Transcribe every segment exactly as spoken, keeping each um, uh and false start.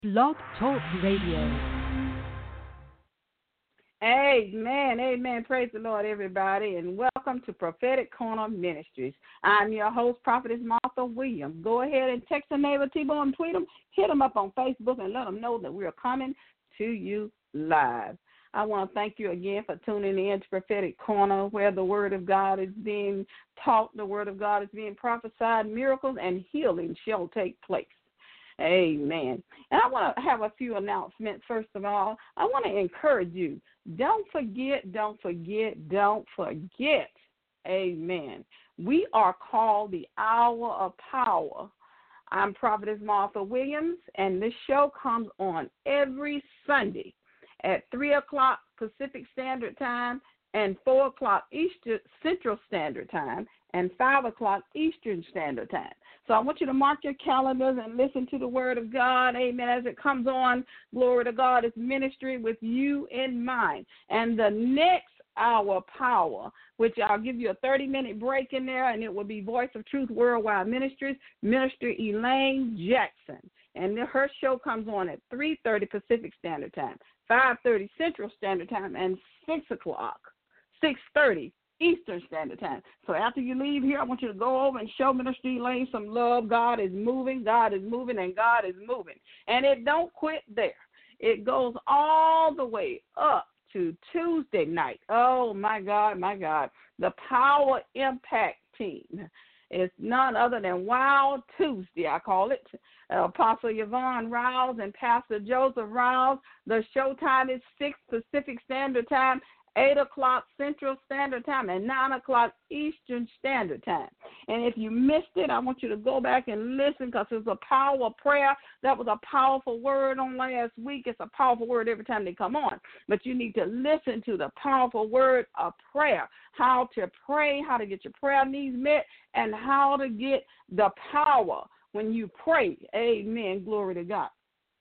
Blog Talk Radio. Amen, amen. Praise the Lord, everybody, and welcome to Prophetic Corner Ministries. I'm your host, Prophetess Martha Williams. Go ahead and text a neighbor, T-Bone, and tweet them. Hit them up on Facebook and let them know that we are coming to you live. I want to thank you again for tuning in to Prophetic Corner, where the Word of God is being taught, the Word of God is being prophesied, miracles and healing shall take place. Amen. And I want to have a few announcements. First of all, I want to encourage you. Don't forget, don't forget, don't forget. Amen. We are called the Hour of Power. I'm Prophetess Martha Williams, and this show comes on every Sunday at three o'clock Pacific Standard Time and four o'clock Eastern Central Standard Time and five o'clock Eastern Standard Time. So I want you to mark your calendars and listen to the Word of God, amen, as it comes on. Glory to God, it's ministry with you in mind. And the next hour power, which I'll give you a thirty-minute break in there, and it will be Voice of Truth Worldwide Ministries, Minister Elaine Jackson. And her show comes on at three thirty Pacific Standard Time, five thirty Central Standard Time, and six o'clock, six thirty Eastern Standard Time. So after you leave here, I want you to go over and show Minister Elaine some love. God is moving, God is moving, and God is moving. And it don't quit there. It goes all the way up to Tuesday night. Oh, my God, my God. The Power Impact Team. It's none other than Wild Tuesday, I call it. Uh, Apostle Yvonne Rouse and Pastor Joseph Rouse. The show time is six Pacific Standard Time, eight o'clock Central Standard Time, and nine o'clock Eastern Standard Time. And if you missed it, I want you to go back and listen, because it's a power prayer. That was a powerful word on last week. It's a powerful word every time they come on. But you need to listen to the powerful word of prayer, how to pray, how to get your prayer needs met, and how to get the power when you pray. Amen. Glory to God.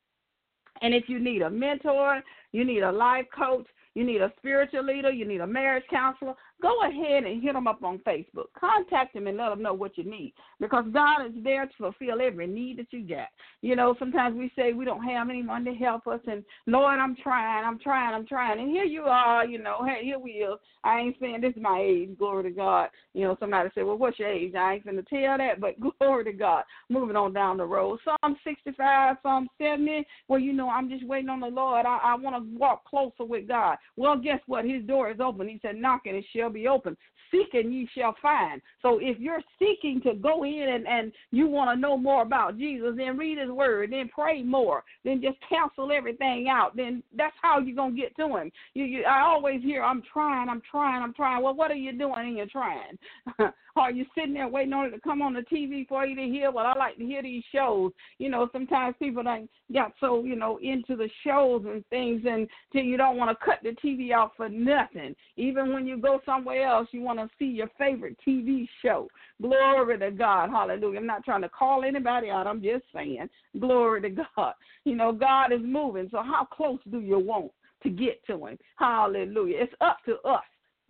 And if you need a mentor, you need a life coach, you need a spiritual leader, you need a marriage counselor, go ahead and hit them up on Facebook. Contact them and let them know what you need, because God is there to fulfill every need that you got. You know, sometimes we say we don't have anyone to help us, and Lord, I'm trying, I'm trying, I'm trying. And here you are, you know, hey, here we are. I ain't saying this is my age, glory to God. You know, somebody said, well, what's your age? I ain't going to tell that, but glory to God. Moving on down the road. Psalm sixty-five, Psalm seventy, well, you know, I'm just waiting on the Lord. I, I want to walk closer with God. Well, guess what? His door is open. He said, knock and it shall be open. Seek and ye shall find. So if you're seeking to go in and, and you want to know more about Jesus, then read his word, then pray more, then just cancel everything out. Then that's how you're going to get to him. You, you, I always hear, I'm trying, I'm trying, I'm trying. Well, what are you doing in your trying? Are you sitting there waiting on it to come on the T V for you to hear? Well, I like to hear these shows. You know, sometimes people done got so, you know, into the shows and things until you don't want to cut the T V off for nothing. Even when you go somewhere else, you want to see your favorite T V show. Glory to God. Hallelujah. I'm not trying to call anybody out. I'm just saying, glory to God. You know, God is moving. So how close do you want to get to him? Hallelujah. It's up to us.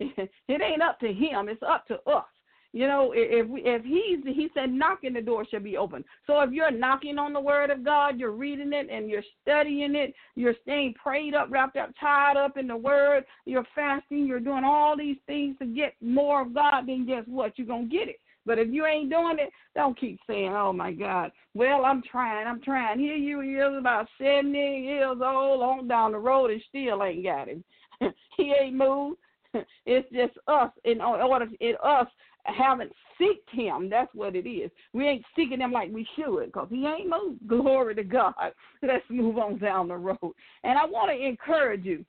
It ain't up to him. It's up to us. You know, if we, if he's, he said, knock and the door shall be open. So if you're knocking on the word of God, you're reading it and you're studying it, you're staying prayed up, wrapped up, tied up in the word, you're fasting, you're doing all these things to get more of God, then guess what? You're going to get it. But if you ain't doing it, don't keep saying, oh, my God, well, I'm trying, I'm trying. Here you is about seventy years old on down the road and still ain't got him. He ain't moved. It's just us in order in us haven't seeked him. That's what it is. We ain't seeking him like we should, because he ain't moved. Glory to God. Let's move on down the road. And I want to encourage you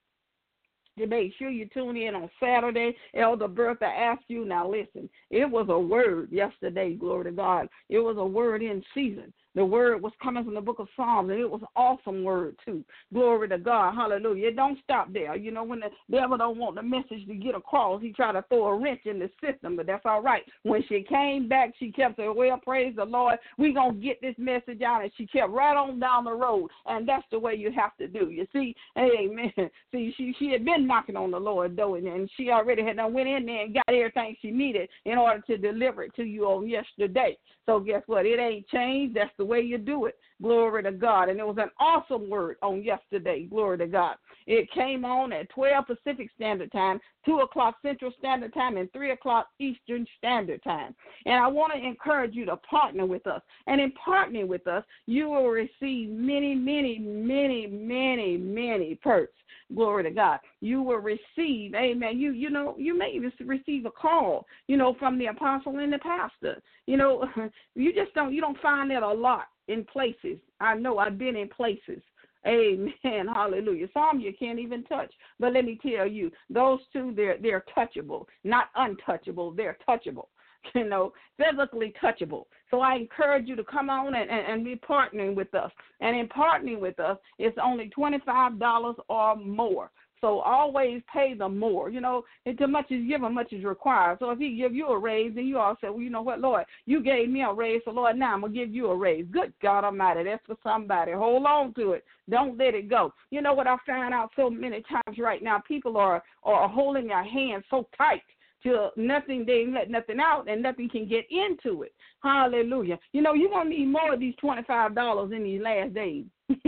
to make sure you tune in on Saturday. Elder Bertha asked you, now listen, it was a word yesterday, glory to God. It was a word in season. The word was coming from the book of Psalms, and it was an awesome word, too. Glory to God. Hallelujah. It don't stop there. You know, when the devil don't want the message to get across, he try to throw a wrench in the system, but that's all right. When she came back, she kept saying, well, praise the Lord, we going to get this message out, and she kept right on down the road, and that's the way you have to do. You see, amen. See, she, she had been knocking on the Lord, though, and, and she already had done went in there and got everything she needed in order to deliver it to you on yesterday. So guess what? It ain't changed. That's the the way you do it. Glory to God. And it was an awesome word on yesterday. Glory to God. It came on at twelve Pacific Standard Time, two o'clock Central Standard Time, and three o'clock Eastern Standard Time. And I want to encourage you to partner with us. And in partnering with us, you will receive many, many, many, many, many perks. Glory to God. You will receive, amen, you you know, you may even receive a call, you know, from the apostle and the pastor. You know, you just don't, you don't find that a lot in places. I know I've been in places. Amen. Hallelujah. Some you can't even touch. But let me tell you, those two, they're they're touchable, not untouchable. They're touchable, you know, physically touchable. So I encourage you to come on and, and, and be partnering with us. And in partnering with us, it's only twenty-five dollars or more. So always pay them more. You know, and too much is given, much is required. So if he give you a raise, then you all say, well, you know what, Lord, you gave me a raise, so Lord, now I'm going to give you a raise. Good God Almighty, that's for somebody. Hold on to it. Don't let it go. You know what I found out so many times right now? People are, are holding their hands so tight till nothing, they ain't let nothing out and nothing can get into it. Hallelujah. You know, you're going to need more of these twenty-five dollars in these last days.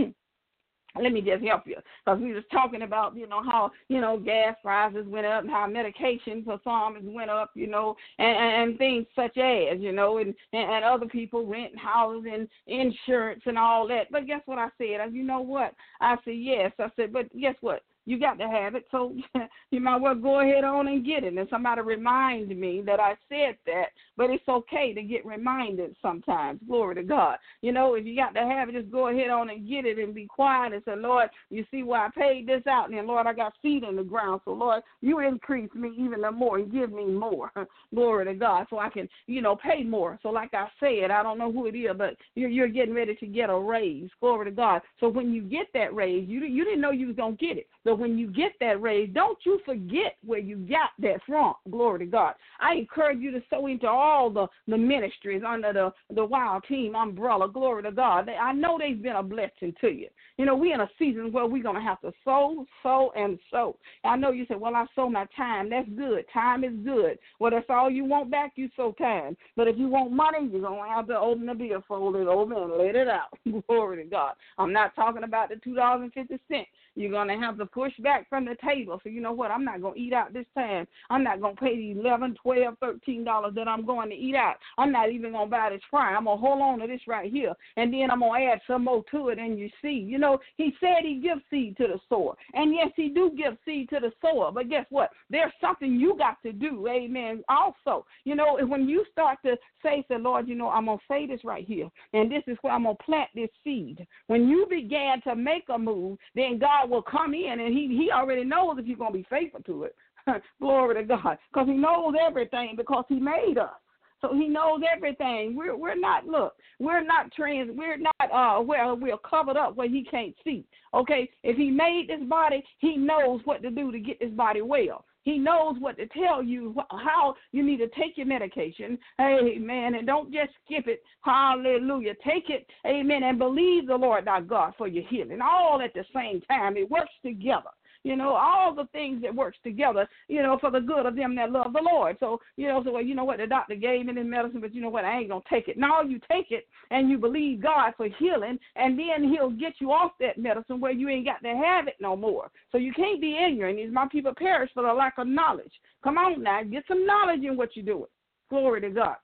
Let me just help you, because we was talking about, you know, how, you know, gas prices went up and how medication for some went up, you know, and, and, and things such as, you know, and, and, and other people rent houses and insurance and all that. But guess what I said? I, you know what? I said, yes. I said, but guess what? You got to have it, so you might well go ahead on and get it. And somebody reminded me that I said that, but it's okay to get reminded sometimes. Glory to God. You know, if you got to have it, just go ahead on and get it and be quiet and say, Lord, you see why I paid this out, and then, Lord, I got feet in the ground, so, Lord, you increase me even more and give me more. Glory to God, so I can, you know, pay more. So like I said, I don't know who it is, but you're, you're getting ready to get a raise. Glory to God. So when you get that raise, you, you didn't know you was going to get it. So when you get that raise, don't you forget where you got that from. Glory to God. I encourage you to sow into all the, the ministries under the, the Wild Team umbrella. Glory to God. I know they've been a blessing to you. You know, we're in a season where we're going to have to sow, sow, and sow. I know you say, well, I sow my time. That's good. Time is good. Well, that's all you want back, you sow time. But if you want money, you're going to have to open the bill, fold it over, and let it out. Glory to God. I'm not talking about the two dollars and fifty cents. You're going to have to push back from the table. So you know what? I'm not going to eat out this time. I'm not going to pay the eleven dollars, twelve dollars, thirteen dollars that I'm going to eat out. I'm not even going to buy this fry. I'm going to hold on to this right here, and then I'm going to add some more to it, and you see. You know, he said he gives seed to the sower. And, yes, he do give seed to the sower. But guess what? There's something you got to do, amen, also. You know, when you start to say, say, Lord, you know, I'm going to say this right here, and this is where I'm going to plant this seed. When you began to make a move, then God will come in, and he, he already knows if you're going to be faithful to it. Glory to God, because he knows everything, because he made us. So he knows everything. We're we're not, look, we're not trans, we're not uh where we're covered up where he can't see. Okay, if he made this body, he knows what to do to get this body well. He knows what to tell you, how you need to take your medication. Amen. And don't just skip it. Hallelujah. Take it. Amen. And believe the Lord thy God for your healing. All at the same time. It works together. You know, all the things that works together, you know, for the good of them that love the Lord. So, you know, so well, you know what, the doctor gave me this medicine, but you know what, I ain't going to take it. Now you take it and you believe God for healing, and then he'll get you off that medicine where you ain't got to have it no more. So you can't be ignorant. These my people perish for the lack of knowledge. Come on now, get some knowledge in what you're doing. Glory to God.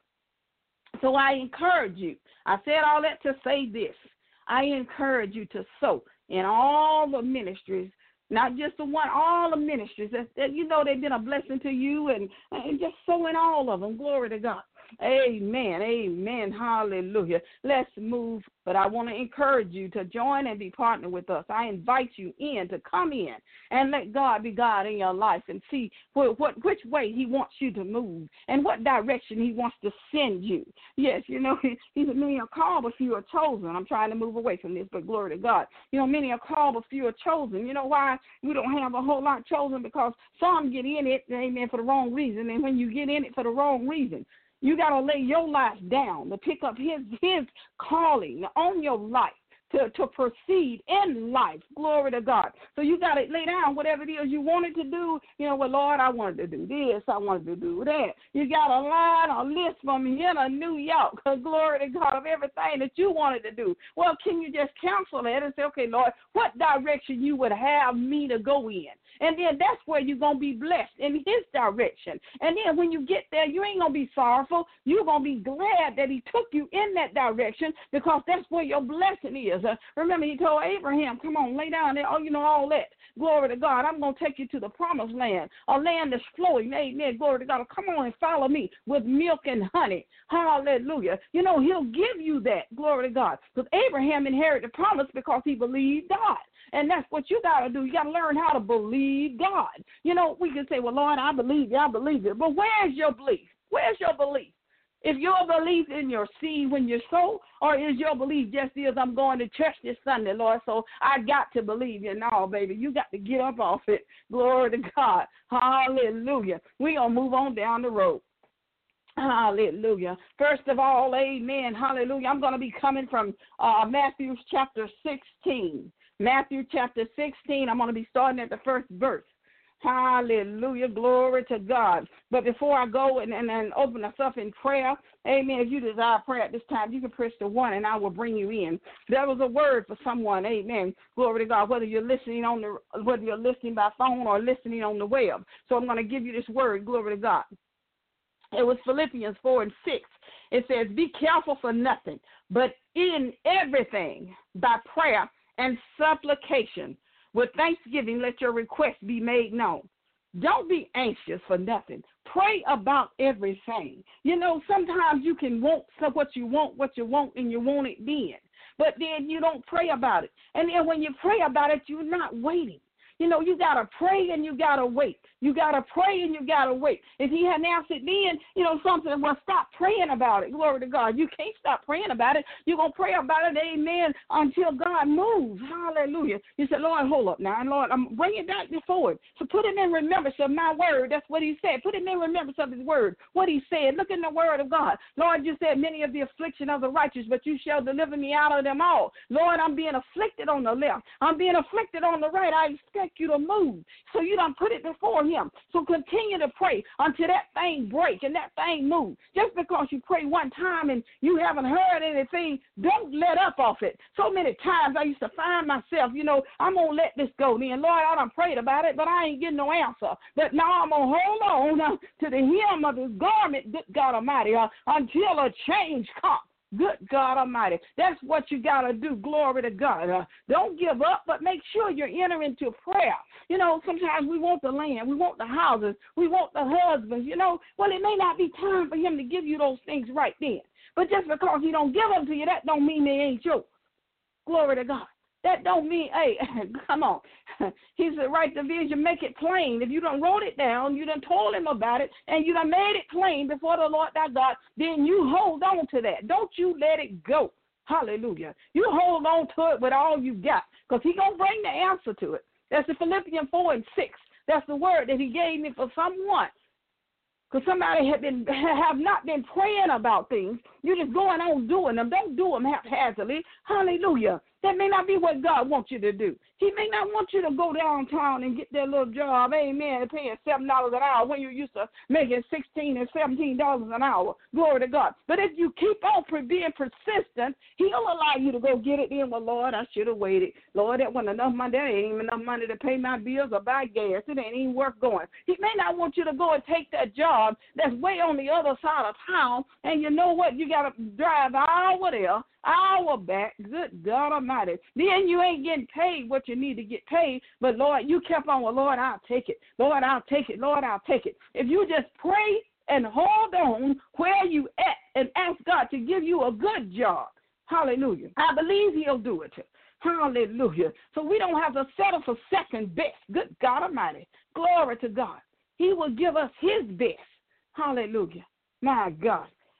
So I encourage you. I said all that to say this. I encourage you to sow in all the ministries, not just the one, all the ministries that, that you know they've been a blessing to you, and, and just sow in all of them. Glory to God. Amen. Amen. Hallelujah. Let's move. But I want to encourage you to join and be partnered with us. I invite you in to come in and let God be God in your life and see what, what which way he wants you to move and what direction he wants to send you. Yes, you know, he, he said, many are called, but few are chosen. I'm trying to move away from this, but glory to God. You know, many are called, but few are chosen. You know why we don't have a whole lot chosen? Because some get in it, amen, for the wrong reason. And when you get in it for the wrong reason, you got to lay your life down to pick up his his calling on your life to, to proceed in life. Glory to God. So you got to lay down whatever it is you wanted to do. You know, well, Lord, I wanted to do this. I wanted to do that. You got a line or list from here to New York, glory to God, of everything that you wanted to do. Well, can you just cancel it and say, okay, Lord, what direction you would have me to go in? And then that's where you're going to be blessed, in his direction. And then when you get there, you ain't going to be sorrowful. You're going to be glad that he took you in that direction, because that's where your blessing is. Uh, remember, he told Abraham, come on, lay down there, oh, you know, all that. Glory to God. I'm going to take you to the promised land, a land that's flowing. Amen. Glory to God. Come on and follow me with milk and honey. Hallelujah. You know, he'll give you that. Glory to God. Because Abraham inherited the promise because he believed God. And that's what you got to do. You got to learn how to believe God. You know, we can say, well, Lord, I believe you. I believe it. But where's your belief? Where's your belief? If your belief in your seed when you sow, or is your belief just is I'm going to church this Sunday, Lord, so I got to believe you? No, baby, you got to get up off it. Glory to God. Hallelujah. We're going to move on down the road. Hallelujah. First of all, amen. Hallelujah. I'm going to be coming from uh, Matthew chapter sixteen. Matthew chapter sixteen, I'm going to be starting at the first verse. Hallelujah. Glory to God. But before I go and, and, and open us up in prayer, amen, if you desire prayer at this time, you can press the one and I will bring you in. There was a word for someone, amen. Glory to God, whether you're listening on the whether you're listening by phone or listening on the web. So I'm going to give you this word, glory to God. It was Philippians four and six. It says, be careful for nothing, but in everything by prayer and supplication, with thanksgiving, let your requests be made known. Don't be anxious for nothing. Pray about everything. You know, sometimes you can want what you want, what you want, and you want it then. But then you don't pray about it. And then when you pray about it, you're not waiting. You know, you got to pray and you got to wait. You got to pray and you got to wait. If he hadn't answered then, you know, something, well, stop praying about it. Glory to God. You can't stop praying about it. You're going to pray about it, amen, until God moves. Hallelujah. You said, Lord, hold up now. And Lord, I'm bringing that before it. So put him in remembrance of my word. That's what he said. Put him in remembrance of his word. What he said. Look in the word of God. Lord, you said many of the affliction of the righteous, but you shall deliver me out of them all. Lord, I'm being afflicted on the left. I'm being afflicted on the right. I expect you to move. So you done put it before him. So continue to pray until that thing break and that thing move. Just because you pray one time and you haven't heard anything, don't let up off it. So many times I used to find myself, you know, I'm going to let this go. Then, Lord, I done prayed about it, but I ain't getting no answer. But now I'm going to hold on uh, to the hem of his garment, good God Almighty, uh, until a change comes. Good God Almighty. That's what you got to do. Glory to God. Uh, don't give up, but make sure you're entering into prayer. You know, sometimes we want the land. We want the houses. We want the husbands. You know, well, it may not be time for him to give you those things right then. But just because he don't give them to you, that don't mean they ain't yours. Glory to God. That don't mean, hey, come on. He said, write the vision, make it plain. If you done wrote it down, you done told him about it, and you done made it plain before the Lord thy God, then you hold on to that. Don't you let it go. Hallelujah. You hold on to it with all you got, because he's going to bring the answer to it. That's the Philippians four and six. That's the word that he gave me for someone. Because somebody have been have not been praying about things. You're just going on doing them. Don't do them haphazardly. Hallelujah. That may not be what God wants you to do. He may not want you to go downtown and get that little job, amen, and paying seven dollars an hour when you're used to making sixteen and seventeen dollars an hour. Glory to God. But if you keep on being persistent, he'll allow you to go get it in. Well, Lord, I should have waited. Lord, that wasn't enough money. There ain't even enough money to pay my bills or buy gas. It ain't even worth going. He may not want you to go and take that job that's way on the other side of town, and you know what? You got to drive an hour there, hour back. Good God Almighty. Then you ain't getting paid what you need to get paid, but Lord, you kept on, well, Lord, I'll take it. Lord, I'll take it. Lord, I'll take it. If you just pray and hold on where you at and ask God to give you a good job, hallelujah, I believe he'll do it. Hallelujah. So we don't have to settle for second best. Good God Almighty. Glory to God. He will give us his best. Hallelujah. My God.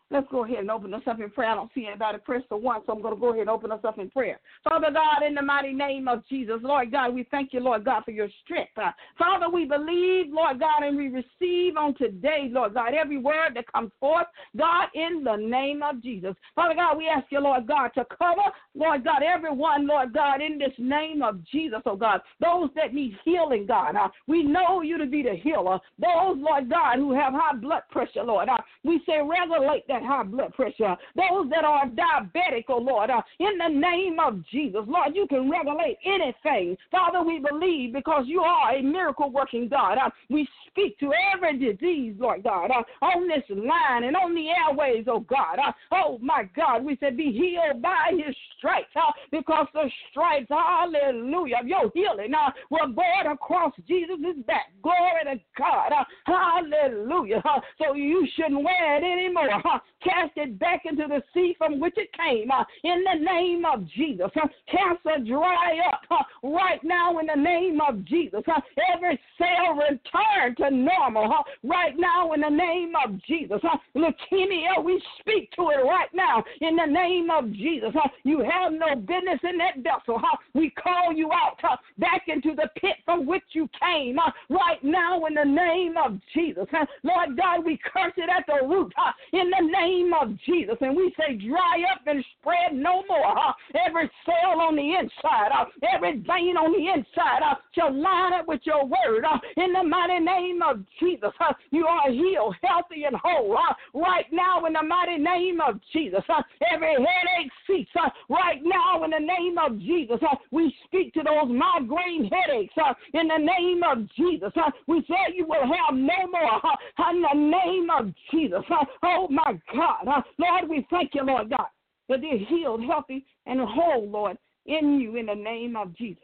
Let's go ahead and open us up in prayer. I don't see anybody press the one, so I'm going to go ahead and open us up in prayer. Father God, in the mighty name of Jesus, Lord God, we thank you, Lord God, for your strength. Uh, Father, we believe, Lord God, and we receive on today, Lord God, every word that comes forth, God, in the name of Jesus. Father God, we ask you, Lord God, to cover, Lord God, everyone, Lord God, in this name of Jesus, oh God, those that need healing, God. Uh, we know you to be the healer. Those, Lord God, who have high blood pressure, Lord, uh, we say regulate that high blood pressure. Those that are diabetic, oh Lord, uh, in the name of Jesus, Lord, you can regulate anything. Father, we believe because you are a miracle working God. Uh, we speak to every disease, Lord God, uh, on this line and on the airways, oh God. Uh, oh my God, we said be healed by his stripes uh, because the stripes, hallelujah, of your healing uh, were borne across Jesus' back. Glory to God. Uh, hallelujah. Uh, so you shouldn't wear it anymore. Uh, cast it back into the sea from which it came uh, in the name of Jesus. Uh, cancer dry up uh, right now in the name of Jesus. Uh, every cell return to normal uh, right now in the name of Jesus. Uh, leukemia, we speak to it right now in the name of Jesus. Uh, you have no business in that vessel. Uh, we call you out uh, back into the pit from which you came uh, right now in the name of Jesus. Uh, Lord God, we curse it at the root uh, in the name of Jesus. And we say dry up and spread no more. Uh, every cell on the inside, uh, every vein on the inside uh, shall line up with your word. Uh, in the mighty name of Jesus, uh, you are healed, healthy, and whole. Uh, right now in the mighty name of Jesus, uh, every headache cease. Uh, right now in the name of Jesus, uh, we speak to those migraine headaches. Uh, in the name of Jesus, uh, we say you will have no more. Uh, in the name of Jesus. Uh, oh my God. Uh, Lord, we thank you, Lord God, that they're healed, healthy, and whole, Lord, in you in the name of Jesus.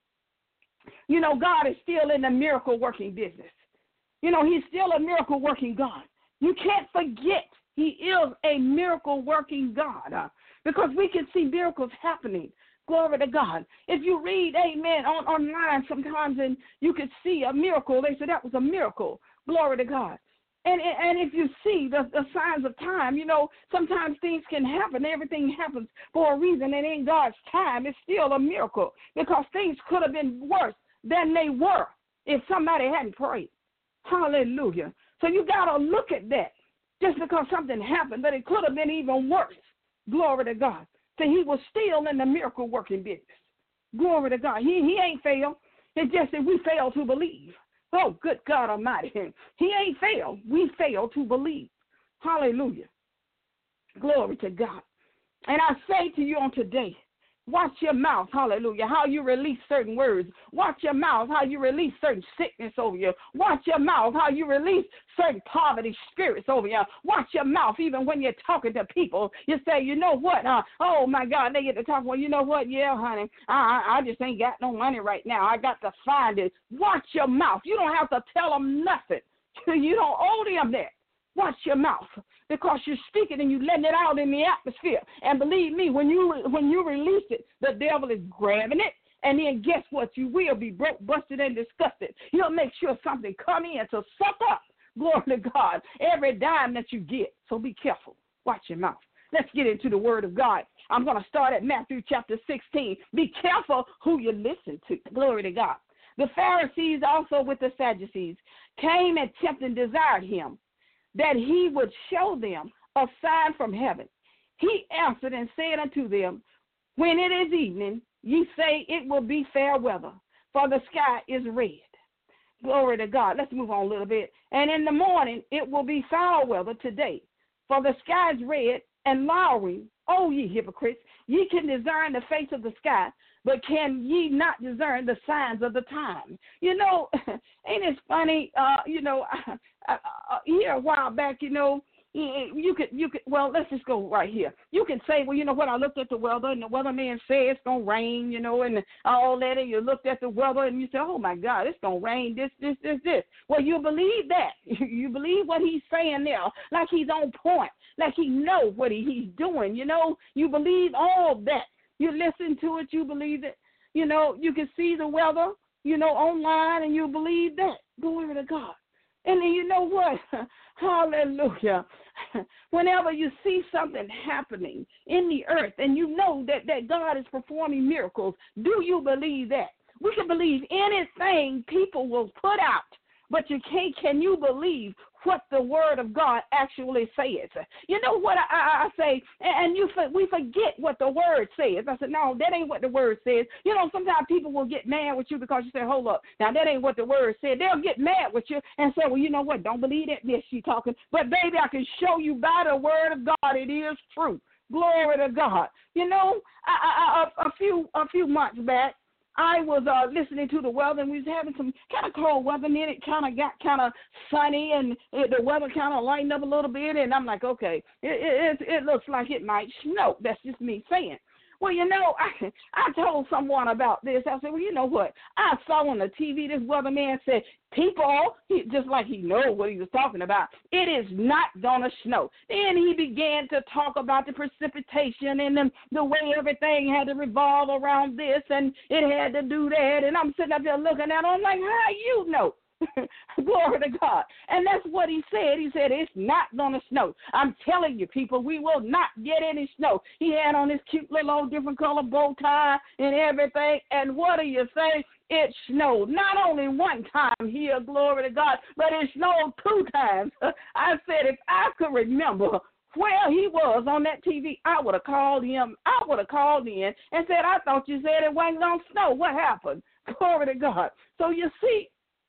You know, God is still in the miracle working business. You know, he's still a miracle working God. You can't forget he is a miracle working God uh, because we can see miracles happening. Glory to God. If you read, amen, on online sometimes and you could see a miracle, they say that was a miracle. Glory to God. And and if you see the, the signs of time, you know, sometimes things can happen. Everything happens for a reason, and in God's time, it's still a miracle because things could have been worse than they were if somebody hadn't prayed. Hallelujah. So you got to look at that just because something happened, but it could have been even worse. Glory to God. So he was still in the miracle working business. Glory to God. He, he ain't failed. It's just that we fail to believe. Oh, good God Almighty. He ain't failed. We fail to believe. Hallelujah. Glory to God. And I say to you on today, watch your mouth, hallelujah, how you release certain words. Watch your mouth, how you release certain sickness over you. Watch your mouth, how you release certain poverty spirits over you. Watch your mouth, even when you're talking to people. You say, you know what? Uh, oh, my God, they get to talk. Well, you know what? Yeah, honey, I, I just ain't got no money right now. I got to find it. Watch your mouth. You don't have to tell them nothing. You don't owe them that. Watch your mouth because you're speaking and you're letting it out in the atmosphere. And believe me, when you when you release it, the devil is grabbing it. And then guess what? You will be broke, busted, and disgusted. He'll make sure something come in to suck up, glory to God, every dime that you get. So be careful. Watch your mouth. Let's get into the word of God. I'm going to start at Matthew chapter sixteen. Be careful who you listen to. Glory to God. The Pharisees also with the Sadducees came and tempted and desired him, that he would show them a sign from heaven. He answered and said unto them, when it is evening, ye say it will be fair weather, for the sky is red. Glory to God. Let's move on a little bit. And in the morning, it will be foul weather today, for the sky is red and lowering. O ye hypocrites, ye can discern the face of the sky, but can ye not discern the signs of the time? You know, ain't it funny? Uh, you know, uh, uh, here a while back, you know, you could, you could, well, let's just go right here. You can say, well, you know what, I looked at the weather, and the weatherman said it's going to rain, you know, and all that, and you looked at the weather, and you said, oh, my God, it's going to rain, this, this, this, this. Well, you believe that. You believe what he's saying there, like he's on point, like he knows what he, he's doing, you know. You believe all that. You listen to it, you believe it. You know, you can see the weather, you know, online, and you believe that. Glory to God. And then you know what? Hallelujah. Whenever you see something happening in the earth and you know that, that God is performing miracles, do you believe that? We can believe anything people will put out, but you can't, can you believe what the Word of God actually says? You know what I, I, I say, and you we forget what the Word says. I said, no, that ain't what the Word says. You know, sometimes people will get mad with you because you say, hold up, now that ain't what the Word said. They'll get mad with you and say, well, you know what, don't believe that this she talking. But, baby, I can show you by the Word of God it is true. Glory to God. You know, I, I, a, a few a few months back, I was uh, listening to the weather, and we was having some kind of cold weather, and then it kind of got kind of sunny, and it, the weather kind of lightened up a little bit, and I'm like, okay, it, it, it looks like it might snow. That's just me saying. Well, you know, I I told someone about this. I said, well, you know what? I saw on the T V this weatherman said, people, he, just like he knows what he was talking about, it is not going to snow. Then he began to talk about the precipitation and the, the way everything had to revolve around this and it had to do that. And I'm sitting up there looking at him, I'm like, how you know? Glory to God. And that's what he said. He said, it's not going to snow. I'm telling you, people, we will not get any snow. He had on his cute little old different color bow tie and everything. And what do you say? It snowed not only one time here, glory to God, but it snowed two times. I said, if I could remember where he was on that T V, I would have called him. I would have called in and said, I thought you said it wasn't going to snow. What happened? Glory to God. So you see,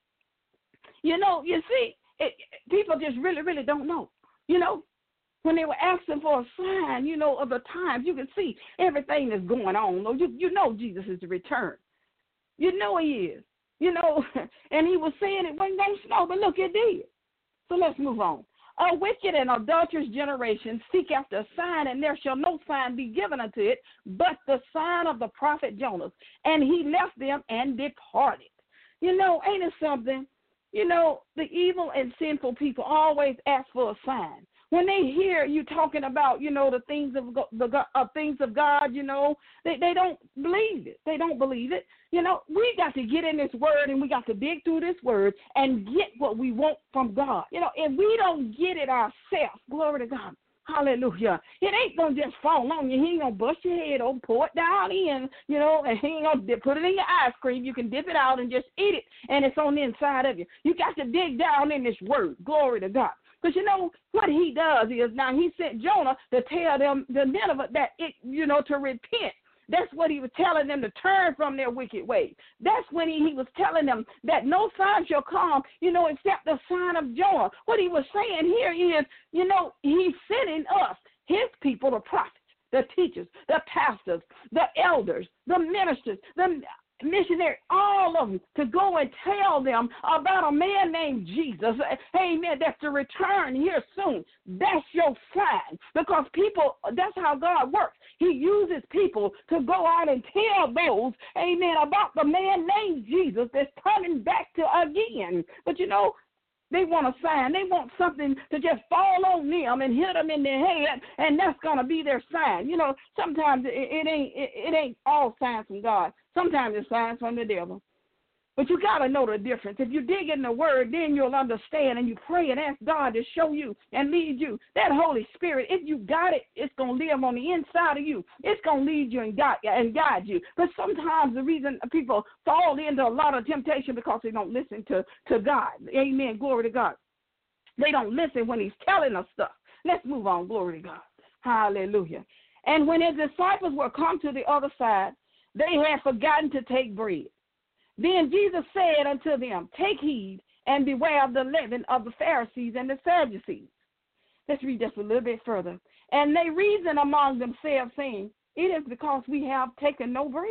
You know, you see, it, people just really, really don't know. You know, when they were asking for a sign, you know, of the times, you can see everything that's going on. You, you know Jesus is the return. You know he is. You know, and he was saying it wasn't going to snow, but look, it did. So let's move on. A wicked and adulterous generation seek after a sign, and there shall no sign be given unto it, but the sign of the prophet Jonas. And he left them and departed. You know, ain't it something? You know, the evil and sinful people always ask for a sign. When they hear you talking about, you know, the things of the uh, things of God, you know, they, they don't believe it. They don't believe it. You know, we got to get in this word and we got to dig through this word and get what we want from God. You know, if we don't get it ourselves, glory to God. Hallelujah. It ain't going to just fall on you. He ain't going to bust your head open, pour it down in, you know, and he ain't going to put it in your ice cream. You can dip it out and just eat it, and it's on the inside of you. You got to dig down in this word. Glory to God. Because, you know, what he does is now he sent Jonah to tell them, the Nineveh, that, it, you know, to repent. That's what he was telling them, to turn from their wicked ways. That's when he, he was telling them that no sign shall come, you know, except the sign of Jonah. What he was saying here is, you know, he's sending us, his people, the prophets, the teachers, the pastors, the elders, the ministers, the missionary, all of them, to go and tell them about a man named Jesus, amen, that's to return here soon. That's your sign, because people, that's how God works. He uses people to go out and tell those, amen, about the man named Jesus that's coming back to again. But you know, they want a sign. They want something to just fall on them and hit them in their head, and that's going to be their sign. You know, sometimes it, it ain't it, it ain't all signs from God. Sometimes it's signs from the devil. But you got to know the difference. If you dig in the word, then you'll understand, and you pray and ask God to show you and lead you. That Holy Spirit, if you got it, it's going to live on the inside of you. It's going to lead you and guide, and guide you. But sometimes the reason people fall into a lot of temptation because they don't listen to, to God. Amen. Glory to God. They don't listen when he's telling us stuff. Let's move on. Glory to God. Hallelujah. And when his disciples were come to the other side, they had forgotten to take bread. Then Jesus said unto them, take heed and beware of the leaven of the Pharisees and the Sadducees. Let's read just a little bit further. And they reasoned among themselves, saying, it is because we have taken no bread.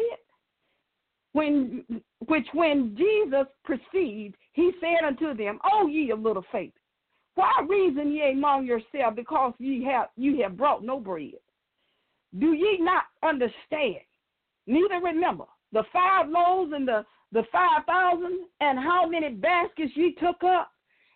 When, which when Jesus perceived, he said unto them, O ye of little faith, why reason ye among yourselves, because ye have ye have brought no bread? Do ye not understand? Neither remember the five loaves and the, the five thousand, and how many baskets ye took up?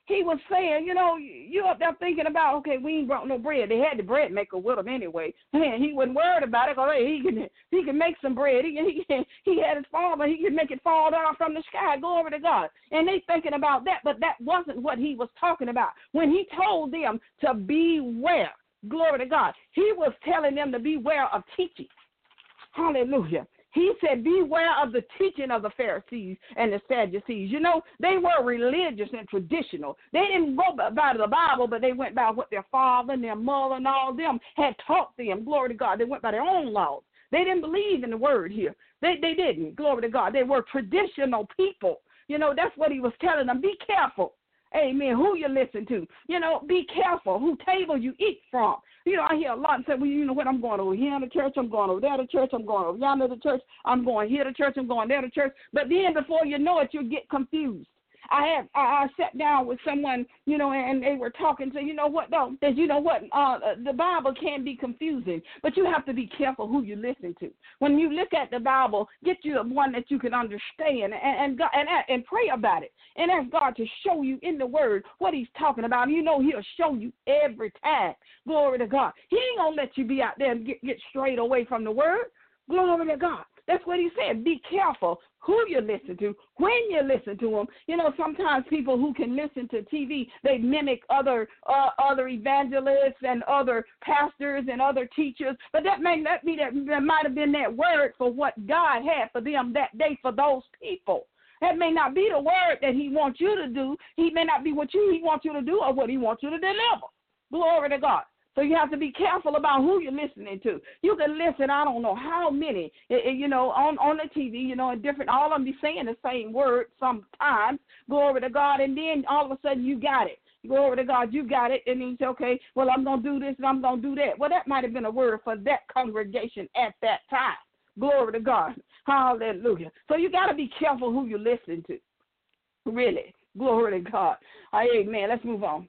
he was saying, you know, you up there thinking about, okay, we ain't brought no bread. They had the bread maker with him anyway. And he wasn't worried about it because he can he can make some bread. He he he had his father. He could make it fall down from the sky. Glory to God. And they thinking about that, but that wasn't what he was talking about. When he told them to beware, glory to God, he was telling them to beware of teaching. Hallelujah. He said, beware of the teaching of the Pharisees and the Sadducees. You know, they were religious and traditional. They didn't go by the Bible, but they went by what their father and their mother and all of them had taught them. Glory to God. They went by their own laws. They didn't believe in the word here. They, they didn't. Glory to God. They were traditional people. You know, that's what he was telling them. Be careful. Amen. Who you listen to. You know, be careful who table you eat from. You know, I hear a lot and say, well, you know what, I'm going over here to church, I'm going over there to church, I'm going over yonder to church, I'm going here to church, I'm going there to church. But then before you know it, you get confused. I had I, I sat down with someone, you know, and they were talking. So you know what, though? That you know what, uh, the Bible can be confusing, but you have to be careful who you listen to. When you look at the Bible, get you one that you can understand, and and God, and, and pray about it, and ask God to show you in the Word what He's talking about. You know He'll show you every time. Glory to God. He ain't gonna let you be out there and get get strayed away from the Word. Glory to God. That's what he said. Be careful who you listen to, when you listen to them. You know, sometimes people who can listen to T V, they mimic other uh, other evangelists and other pastors and other teachers. But that may not be that. That might have been that word for what God had for them that day for those people. That may not be the word that he wants you to do. He may not be what you he wants you to do or what he wants you to deliver. Glory to God. So you have to be careful about who you're listening to. You can listen, I don't know how many, you know, on, on the T V, you know, different, all of them be saying the same word sometimes, glory to God, and then all of a sudden you got it. Glory to God, you got it, and then you say, okay, well, I'm going to do this and I'm going to do that. Well, that might have been a word for that congregation at that time. Glory to God. Hallelujah. So you got to be careful who you listen to. Really. Glory to God. Amen. Let's move on.